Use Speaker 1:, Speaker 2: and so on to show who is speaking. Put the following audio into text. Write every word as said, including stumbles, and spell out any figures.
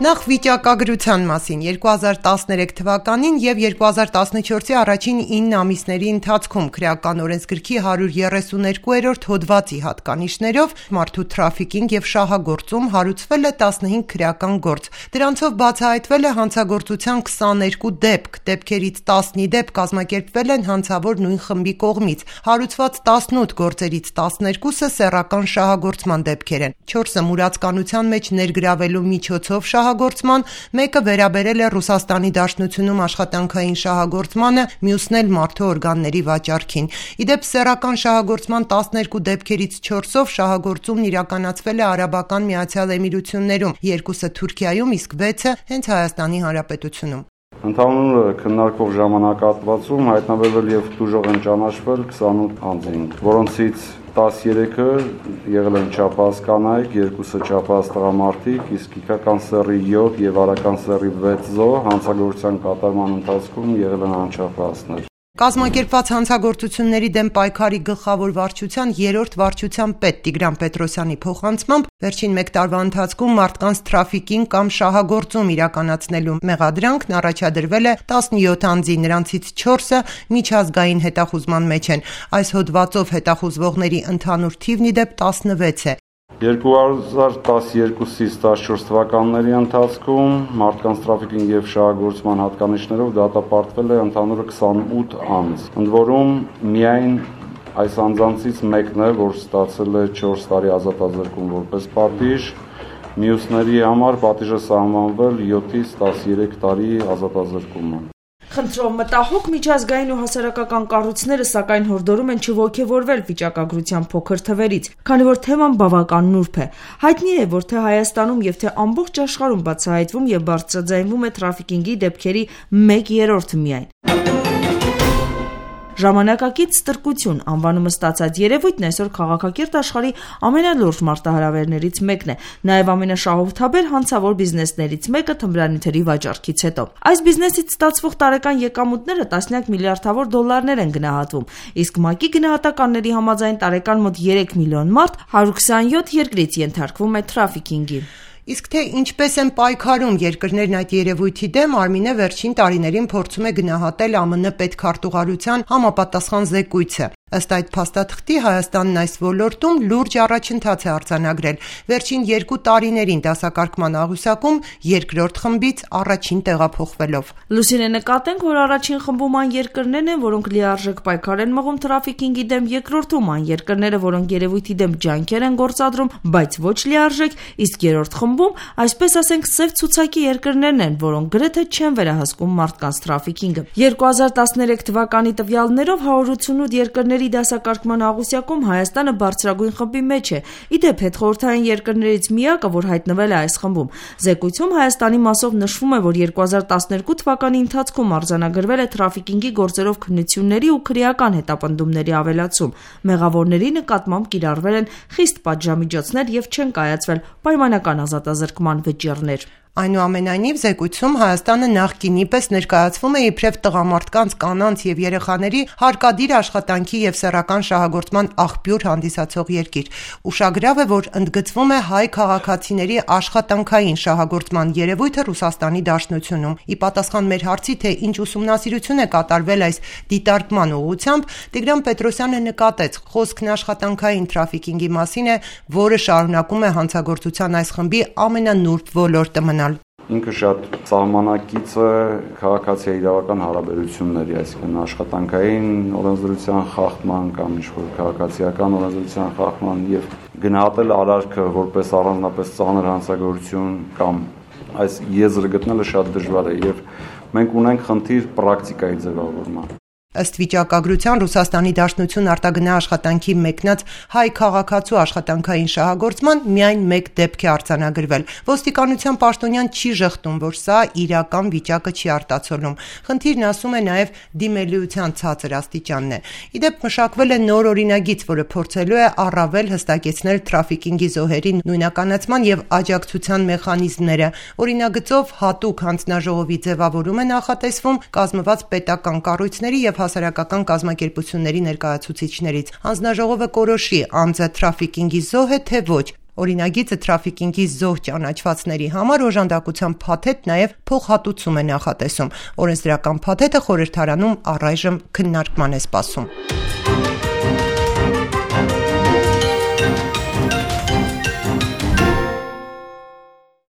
Speaker 1: Նախ վիճակագրության մասին երկու հազար տասներեք թվականին և երկու հազար տասնչորսի առաջին ինը ամիսների ընթացքում քրեական օրենսգրքի հարյուր երեսուներկուերորդ հոդվածի հատկանիշներով մարդու թրաֆիքինգ և շահագործում հարուցվել է տասնհինգ քրեական գործ։ Դրանցով բացահայտվել է հանցագործության քսաներկու դեպք, դեպքերից տասնի դեպք կազմակերպվել են հանցավոր նույն խմբի կողմից, հարուցված տասնութ գործերից տասներկուսը սեռական շահագործման դեպքեր են, չորսը մուրացկանության մեջ ներգրավելու միջոցով շահագործման, մեկը վերաբերել է Ռուսաստանի Դաշնությունում աշխատանքային շահագործմանը, մյուսն էլ մարդու օրգանների վաճառքին։ Իդեպ սեռական շահագործման տասներկու դեպքերից չորսով շահագործումն իրականացվել է Արաբական Միացյալ Էմիրություններում, երկուսը Թուրքիայում, իսկ վեցը հենց Հայաստանի Հանրապետությունում։
Speaker 2: Ընդհանուր քննարկվող ժամանակահատվածում հայտնաբերվել և տուժող են ճանաչվել քսանութ անձինք, որոնցից տասներեքը եղել են չափահաս կանայք, երկուսը չափահաս տղամարդիկ, իսկ ինքնական սեռի յոթ և արական սեռի վեց զոհ հանցագործության կատարման ընթացքում եղել են անչափահասներ։
Speaker 1: Կազմակերպված հանցագործությունների դեմ պայքարի գլխավոր վարչության երրորդ վարչության պետ Տիգրան Պետրոսյանի փոխանցմամբ վերջին մեկ տարվա ընթացքում մարդկանց թրաֆիքինգ կամ շահագործում իրականացնելու մեղադրանքն առաջադրվել է տասնյոթ անձի, նրանցից չորսը միջազգային հետախուզման մեջ են։ Այս հոդվածով հետախուզվողների ընդհանուր թիվն իդեպ տասնվեց է։
Speaker 2: երկու հազար տասներկուսից տասնչորս թվականների ընթացքում մարդկանց թրաֆիքինգ և շահագործման հատկանիշներով դատապարտվել է ընդհանուրը քսանութ անձ, ընդ որում միայն այս անձանցից մեկն է, որ ստացել է չորս տարի ազատազրկում որպես պատիժ, մյուսների համար պատիժը սահմանվել յոթից տասներեք տարի ազատազրկումը։
Speaker 3: Խնդրով մտահոգ միջազգային ու հասարակական կառույցները սակայն հորդորում են չոգևորվել վիճակագրության փոքր թվերից, քանի որ թեման բավական նուրբ է։ Հայտնի է, որ թե Հայաստանում և թե ամբողջ աշխարհում բացահայտվում և բարձրաձայնվում է թրաֆիքինգի դեպքերի մեկ երրորդը միայն։ Ժամանակակից ստրկություն անվանումը ստացած երևույթն այսօր քաղաքակիրթ աշխարհի ամենալուրջ մարտահրավերներից մեկն է, նաև ամենաշահութաբեր հանցավոր բիզնեսներից մեկը թմրանյութերի վաճառքից հետո։ Այս բիզնեսից ստացվող տարեկան եկամուտները տասնյակ միլիարդավոր դոլարներ են գնահատվում, իսկ ՄԱԿ-ի գնահատականների համաձայն տարեկան մոտ երեք միլիոն մարդ հարյուր քսանյոթ երկրից ենթարկվում է թրաֆիքինգի։
Speaker 1: Իսկ թե ինչպես են պայքարում երկրներն այդ երևույթի դեմ, Արմինե վերջին տարիներին փորձում է գնահատել ԱՄՆ պետքարտուղարության համապատասխան զեկույցը։ Ըստ այդ փաստաթղթի Հայաստանն այս ոլորտում լուրջ առաջընթաց է արձանագրել։ Վերջին երկու տարիներին դասակարգման աղյուսակում երկրորդ խմբից առաջին տեղափոխվելով։
Speaker 3: Լուսինե, նկատենք, որ առաջին խմբում այն երկրներն են, որոնք լիարժեք պայքար են մղում թրաֆիքինգի դեմ, երկրորդում այն երկրները, որոնք երևույթի դեմ ջանքեր են գործադրում, բայց ոչ լիարժեք, իսկ երրորդ խմբում, այսպես ասենք, սև ցուցակի երկրներն են, որոնք գրեթե չեն վերահսկում մարդկանց թրաֆիքինգը։ երկու հազար տասներեք թվականի տվյալներով հարյուր ութսունութ երկրների դասակարգման աղյուսակում Հայաստանը բարձրագույն խմբի մեջ է։ Իդեպ հետխորհրդային երկրներից միակը, որ հայտնվել է այս խմբում։ Զեկույցում Հայաստանի մասով նշվում է, որ երկու հազար տասներկու թվականի ընթացքում արձանագրվել է թրաֆիքինգի գործերով քննությունների ու քրեական հետապնդումների ավելացում։ Մեղավորների նկատմամբ կիրառվել են խիստ պատժամիջոցներ և չեն կայացվել պայմանական ազատազրկման վճիռներ։
Speaker 1: Այնուամենայնիվ, զեկույցում Հայաստանը նախկինի պես ներկայացվում է իբրև տղամարդկանց, կանանց և երեխաների հարկադիր աշխատանքի և սեռական շահագործման աղբյուր հանդիսացող երկիր։ Ուշագրավ է, որ ընդգծվում է հայ քաղաքացիների աշխատանքային շահագործման երևույթը Ռուսաստանի Դաշնությունում։ Ի պատասխան մեր հարցի, թե ինչ ուսումնասիրություն է կատարվել այս դիտարկման ուղղությամբ, Տիգրան Պետրոսյանը նկատեց, խոսքն աշխատանքային թրաֆիքինգի մասին է, որը շարունակում է հանցագործության այս խմբի ամենանուրբ ոլորտը մնալ։
Speaker 2: Ինքը շատ սահմանակից է քաղաքացիայի իրավական հարաբերությունների, այսինքն աշխատանքային օրենսդրության խախտման կամ ինչ-որ քաղաքացիական օրենսդրության խախտման եւ գնահատել արարքը որպես առանձնապես ծանր հանցագործություն կամ այս եզրը գտնելը շատ դժվար է եւ մենք ունենք խնդիր պրակտիկայի ձևավորման։
Speaker 1: Ըստ վիճակագրության Ռուսաստանի Դաշնություն արտագնա աշխատանքի մեկնած հայ քաղաքացու աշխատանքային շահագործման միայն մեկ դեպք է արձանագրվել։ Ոստիկանության պաշտոնյան չի ժխտում, որ սա իրական վիճակը չի արտացոլում։ Խնդիրն, ասում է, նաև դիմելիության ցածր աստիճանն է։ Իդեպ մշակվել է նոր օրինագիծ, որը փորձելու է առավել հստակեցնել թրաֆիքինգի զոհերի նույնականացման եւ աջակցության մեխանիզմները։ Օրինագծով հատուկ հանձնաժողովի ձևավորում է նախատեսվում, կազմված պետական կառույցների եւ հասարակական կազմակերպությունների ներկայացուցիչներից։ Հանձնաժողովը կորոշի, անձը թրաֆիքինգի զոհ է, թե ոչ։ Օրինագիծը թրաֆիկինգի զոհ ճանաչվածների համար օժանդակության փաթեթ նաև փոխհատուցում է նախատեսում։ Օրենսդրական փաթեթը խորհրդարանում առայժմ քննարկման է սպասում։